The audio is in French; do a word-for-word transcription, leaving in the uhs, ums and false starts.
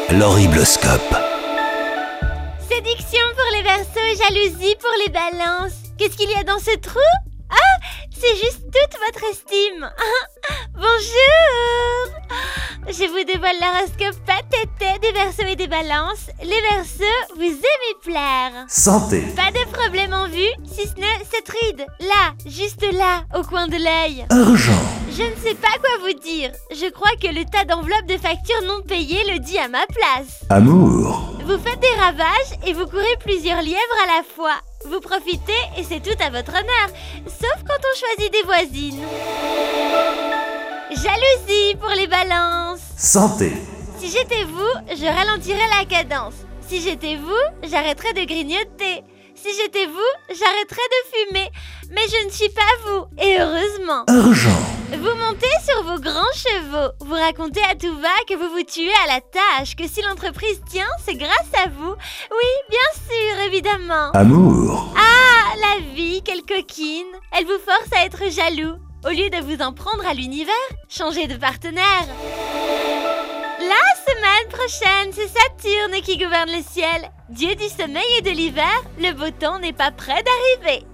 L'horribloscope. Séduction pour les Verseaux et jalousie pour les Balances. Qu'est-ce qu'il y a dans ce trou? Ah, c'est juste toute votre estime. Bonjour. Je vous dévoile l'horoscope patété des Verseaux et des Balances. Les Verseaux, vous aimez plaire. Santé. Pas de problème en vue, si ce n'est cette ride. Là, juste là, au coin de l'œil. Argent. Je ne sais pas quoi vous dire. Je crois que le tas d'enveloppes de factures non payées le dit à ma place. Amour. Vous faites des ravages et vous courez plusieurs lièvres à la fois. Vous profitez et c'est tout à votre honneur, sauf quand on choisit des voisines. Jalousie pour les Balances. Santé. Si j'étais vous, je ralentirais la cadence. Si j'étais vous, j'arrêterais de grignoter. Si j'étais vous, j'arrêterais de fumer. Mais je ne suis pas vous, et heureusement. Argent. Vous montez sur vos grands chevaux. Vous racontez à tout va que vous vous tuez à la tâche, que si l'entreprise tient, c'est grâce à vous. Oui, bien sûr, évidemment. Amour. Ah, la vie, quelle coquine. Elle vous force à être jaloux. Au lieu de vous en prendre à l'univers, changez de partenaire. La semaine prochaine, c'est Saturne qui gouverne le ciel. Dieu du sommeil et de l'hiver, le beau temps n'est pas près d'arriver.